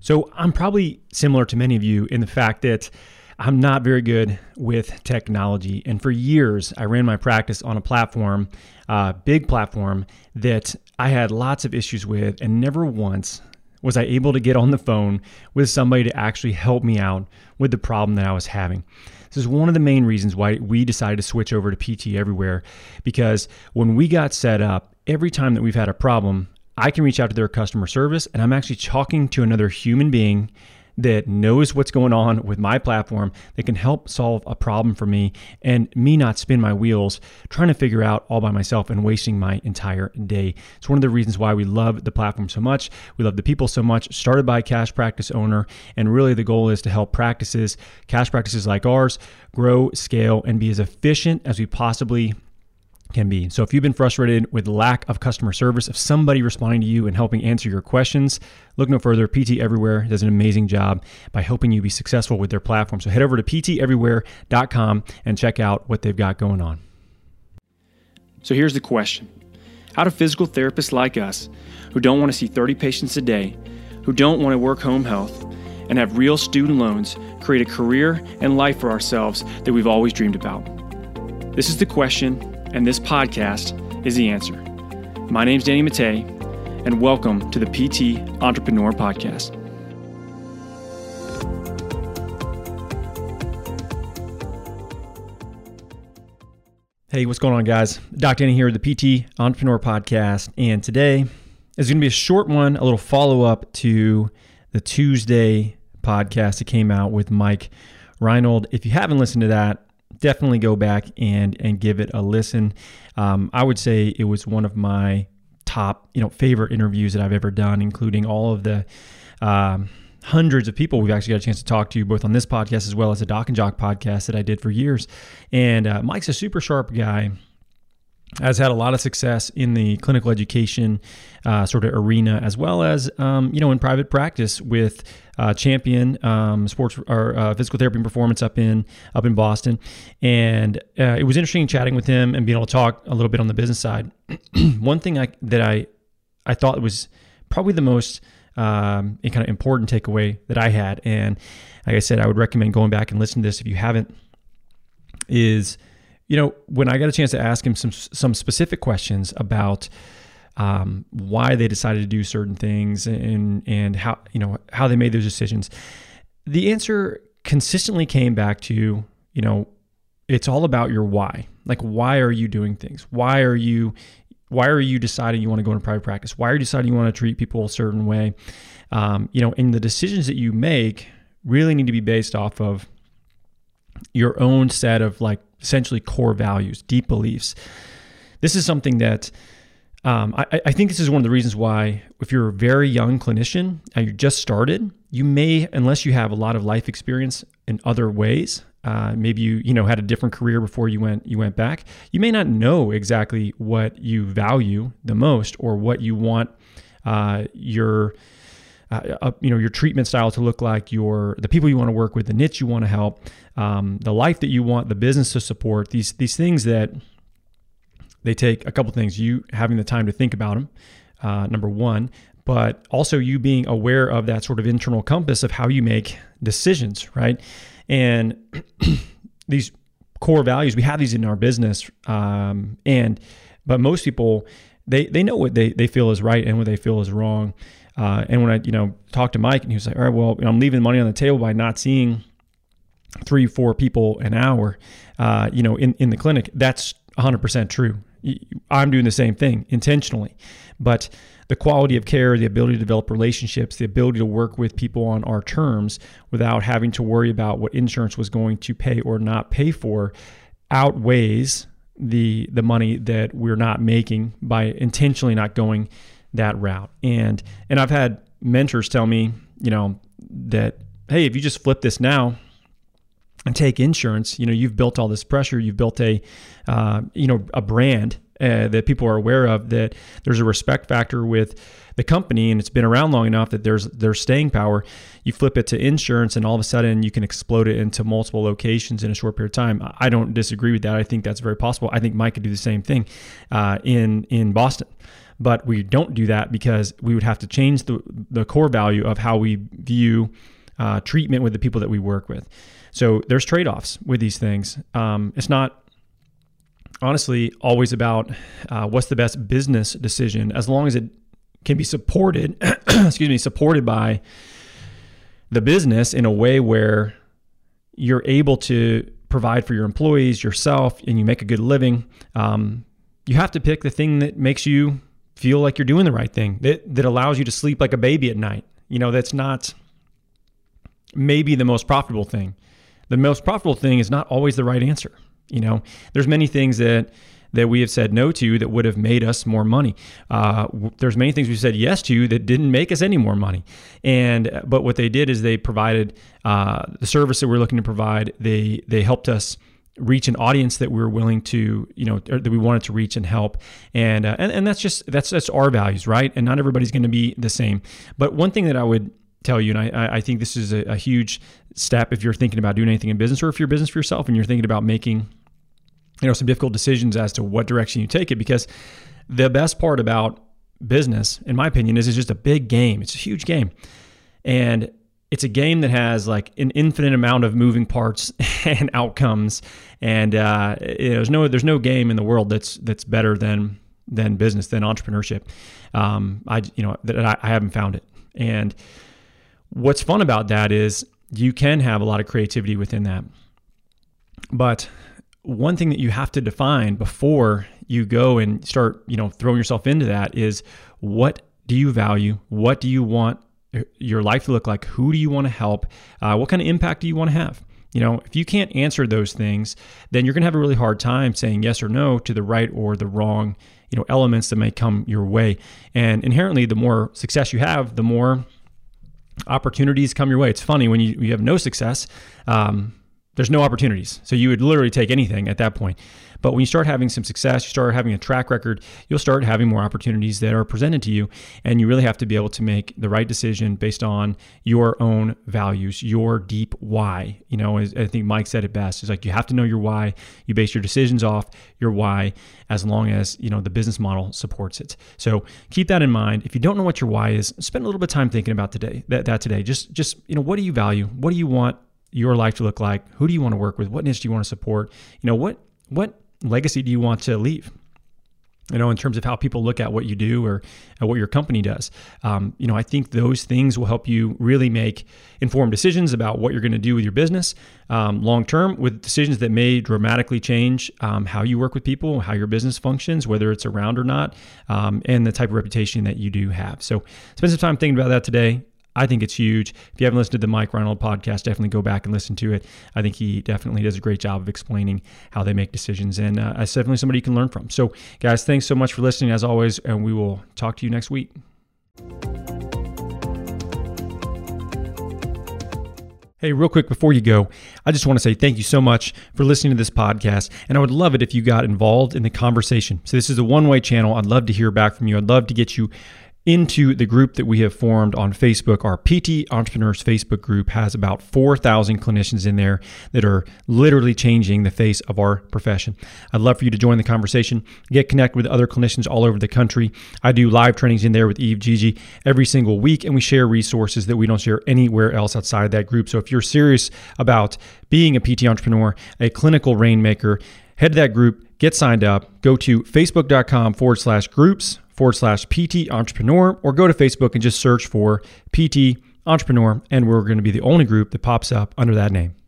So I'm probably similar to many of you in the fact that I'm not very good with technology. And for years, I ran my practice on a platform, big platform that I had lots of issues with, and never once was I able to get on the phone with somebody to actually help me out with the problem that I was having. This is one of the main reasons why we decided to switch over to PT Everywhere, because when we got set up, every time that we've had a problem, I can reach out to their customer service and I'm actually talking to another human being that knows what's going on with my platform, that can help solve a problem for me and me not spin my wheels trying to figure out all by myself and wasting my entire day. It's one of the reasons why we love the platform so much. We love the people so much. Started by a cash practice owner, and really the goal is to help cash practices like ours, grow, scale, and be as efficient as we possibly can be. So if you've been frustrated with lack of customer service, of somebody responding to you and helping answer your questions, look no further. PT Everywhere does an amazing job by helping you be successful with their platform. So head over to pteverywhere.com and check out what they've got going on. So here's the question. How do physical therapists like us, who don't want to see 30 patients a day, who don't want to work home health, and have real student loans, create a career and life for ourselves that we've always dreamed about? This is the question, and this podcast is the answer. My name's Danny Mattei, and welcome to the PT Entrepreneur Podcast. Hey, what's going on, guys? Dr. Danny here with the PT Entrepreneur Podcast, and today is going to be a short one, a little follow-up to the Tuesday podcast that came out with Mike Reinold. If you haven't listened to that, definitely go back and give it a listen. I would say it was one of my top, favorite interviews that I've ever done, including all of the hundreds of people we've actually got a chance to talk to, both on this podcast as well as the Doc and Jock podcast that I did for years. And Mike's a super sharp guy, has had a lot of success in the clinical education sort of arena, as well as in private practice with Champion Sports or Physical Therapy and Performance up in Boston. And it was interesting chatting with him and being able to talk a little bit on the business side. One thing that I thought was probably the most kind of important takeaway that I had, and like I said, I would recommend going back and listening to this if you haven't, is when I got a chance to ask him some specific questions about why they decided to do certain things and how they made those decisions, the answer consistently came back to, it's all about your why. Like, why are you doing things? Why are you deciding you want to go into private practice? Why are you deciding you want to treat people a certain way? And the decisions that you make really need to be based off of your own set of essentially core values, deep beliefs. This is something that I think this is one of the reasons why, if you're a very young clinician and you just started, you may, unless you have a lot of life experience in other ways, maybe you had a different career before you went back, you may not know exactly what you value the most or what you want your treatment style to look like, the people you want to work with, the niche you want to help, the life that you want the business to support, these things that they take a couple things, you having the time to think about them, number one, but also you being aware of that sort of internal compass of how you make decisions, right? And these core values, we have these in our business, but most people, they know what they feel is right and what they feel is wrong. And when I, talked to Mike, and he was like, all right, well, I'm leaving money on the table by not seeing 3-4 people an hour, in the clinic. That's 100% true. I'm doing the same thing intentionally, but the quality of care, the ability to develop relationships, the ability to work with people on our terms without having to worry about what insurance was going to pay or not pay for outweighs the money that we're not making by intentionally not going that route. And I've had mentors tell me, that, hey, if you just flip this now and take insurance, you've built all this pressure, you've built a brand that people are aware of, that there's a respect factor with the company, and it's been around long enough that there's staying power. You flip it to insurance, and all of a sudden you can explode it into multiple locations in a short period of time. I don't disagree with that. I think that's very possible. I think Mike could do the same thing in Boston. But we don't do that because we would have to change the core value of how we view treatment with the people that we work with. So there's trade-offs with these things. It's not honestly always about what's the best business decision, as long as it can be supported, supported by the business in a way where you're able to provide for your employees, yourself, and you make a good living. You have to pick the thing that makes you feel like you're doing the right thing, that allows you to sleep like a baby at night. That's not maybe the most profitable thing. The most profitable thing is not always the right answer. There's many things that we have said no to that would have made us more money. There's many things we said yes to that didn't make us any more money. But what they did is they provided the service that we're looking to provide. They helped us reach an audience that we were willing to, or that we wanted to reach and help. And that's our values, right? And not everybody's going to be the same. But one thing that I would tell you, and I think this is a huge step if you're thinking about doing anything in business, or if you're business for yourself and you're thinking about making some difficult decisions as to what direction you take it, because the best part about business, in my opinion, is it's just a big game. It's a huge game. And it's a game that has like an infinite amount of moving parts and outcomes. And there's no game in the world that's better than business, than entrepreneurship. I haven't found it. And what's fun about that is you can have a lot of creativity within that. But one thing that you have to define before you go and start, throwing yourself into that is, what do you value? What do you want your life to look like? Who do you want to help? What kind of impact do you want to have? If you can't answer those things, then you're going to have a really hard time saying yes or no to the right or the wrong, elements that may come your way. And inherently, the more success you have, the more opportunities come your way. It's funny, when you have no success, there's no opportunities. So you would literally take anything at that point. But when you start having some success, you start having a track record, you'll start having more opportunities that are presented to you. And you really have to be able to make the right decision based on your own values, your deep why. As I think Mike said it best, it's like you have to know your why. You base your decisions off your why, as long as, the business model supports it. So keep that in mind. If you don't know what your why is, spend a little bit of time thinking about that today. Just what do you value? What do you want your life to look like? Who do you want to work with? What niche do you want to support? What legacy do you want to leave? In terms of how people look at what you do or what your company does. I think those things will help you really make informed decisions about what you're going to do with your business long term, with decisions that may dramatically change how you work with people, how your business functions, whether it's around or not, and the type of reputation that you do have. So spend some time thinking about that today. I think it's huge. If you haven't listened to the Mike Reinold podcast, definitely go back and listen to it. I think he definitely does a great job of explaining how they make decisions, and it's definitely somebody you can learn from. So guys, thanks so much for listening as always, and we will talk to you next week. Hey, real quick before you go, I just want to say thank you so much for listening to this podcast, and I would love it if you got involved in the conversation. So this is a one-way channel. I'd love to hear back from you. I'd love to get you into the group that we have formed on Facebook. Our PT Entrepreneurs Facebook group has about 4,000 clinicians in there that are literally changing the face of our profession. I'd love for you to join the conversation, get connected with other clinicians all over the country. I do live trainings in there with Eve Gigi every single week, and we share resources that we don't share anywhere else outside that group. So if you're serious about being a PT entrepreneur, a clinical rainmaker, head to that group, get signed up, go to facebook.com/groups/PT Entrepreneur, or go to Facebook and just search for PT Entrepreneur, and we're going to be the only group that pops up under that name.